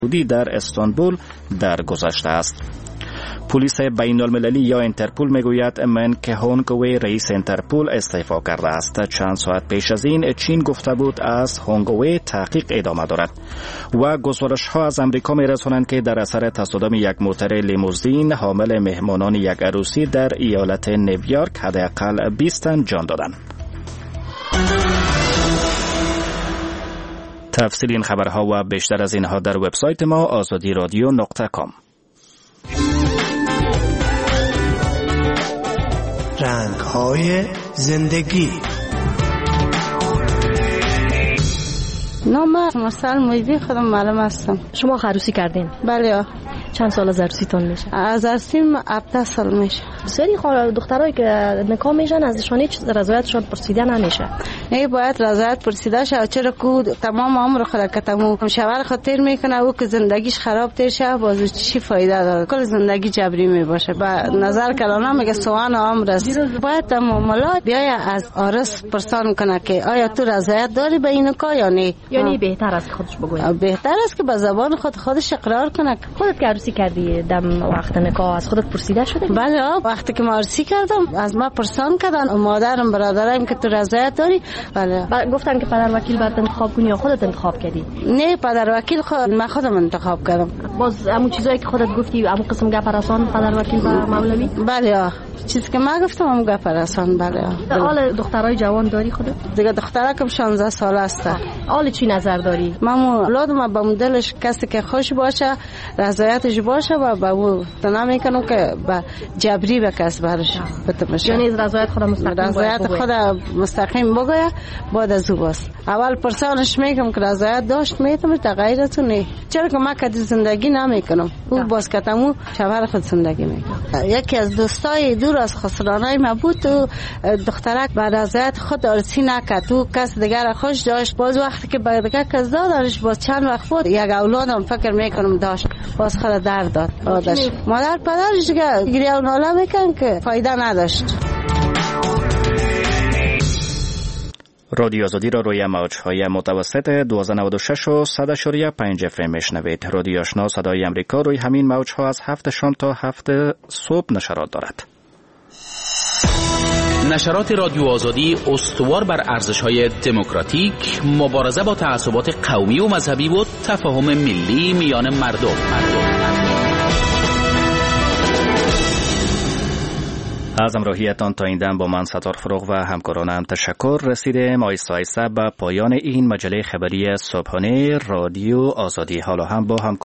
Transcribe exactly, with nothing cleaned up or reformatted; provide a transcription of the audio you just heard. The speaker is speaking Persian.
یهودی در استانبول در گذشته است. پلیس بین المللی یا اینترپول میگوید من که هونگوی رئیس اینترپول استعفا کرده است. چند ساعت پیش از این چین گفته بود از هونگوی تحقیق ادامه دارد و گزارش ها از امریکا میرسانند که در اثر تصادم یک موتر لیموزین حامل مهمانان یک عروسی در ایالت نیویورک حداقل بیست تن جان دادند. تفصیل این خبرها و بیشتر از اینها در وبسایت ما آزادی رادیو نقطه کام. رنگ‌های زندگی. نام مرسل مویدی، خودم معلم هستم. شما عروسی کردین؟ بله. چند سال از عروسیتون میشه؟ از عروسیم هفده سال میشه. سری دخترایی که نکاح میشن ازشون هیچ رضایتشون پرسیده نمیشه. نه، باید رضایت پرسیده شه. چرا کو تمام عمر خود که تمام شوهر خود تیر میکنه او که زندگیش خراب تیر شه، باز چی فایده داره؟ کل زندگی جبری میباشه. با نظر کلانا میگه سوان عمر است. باید معاملات بیای از عروس پرسان کنه که آیا تو رضایت داری به این نکاح یا نه. یعنی بهتر است که خودش بگه. بهتر است که با زبان خود خودش اقرار کنه. خودت که عروسی کردی دم وقت نکاح از خودت پرسیده شده؟ بله، وقتی که ما عروسی کردم از ما پرسان کردن، مادرم برادرم که تو رضایت داری. بله. گفتن که پدر وکیل برات انتخاب کنی یا خودت انتخاب کردی؟ نه، پدر وکیل خود من خودم انتخاب کردم. باز همون چیزایی که خودت گفتی همون قسم گپ رسان پدر وکیل و مولوی؟ بله، چیزی که من گفتم همون گپ رسان. بله. حال دخترای جوان داری خودت؟ دیگه دخترا که شانزده ساله است. حال چی نظر داری؟ من اولادم با مدلش کسی که خوش باشه، رضایتش باشه و با او تنها میکنم که با جبری به کس برش بتمشه. یعنی رضایت خود مستقیم رضایت خود مستقیم بگه بعد از او باست. اول پرسانش میگم که رضایت داشت میتونم تا غیرتون نه. چرا که من کدی زندگی نمیکنم، او باز کتمو شوهر خود زندگی میکنه. یکی از دوستای دور از خسرانای ما بود و دخترک با رضایت خود عروسی نکرد، تو کس دیگر خوش داشت. باز وقتی که با دیگر کس دادنش باز چند وقت بود یک اولادم فکر میکنم داشت، باز خود درد داد. مادر پدرش دیگه گریه و ناله میکن که فایده نداشت. رادیو آزادی را روی موج‌های متوسط دویست و نود و شش و صد و پنج اف ام میشنوید. رادیو آشنا صدای امریکا روی همین موج‌ها از هفت شام تا هفت صبح نشرات دارد. نشرات رادیو آزادی استوار بر ارزش‌های دموکراتیک، مبارزه با تعصبات قومی و مذهبی و تفاهم ملی میان مردم. مردم. از همراهیتان تا این دم با من ستار فروغ و همکارانم تشکر. رسیدیم آیسته آیسته به پایان این مجله خبری صبحانه رادیو آزادی. حالا هم با هم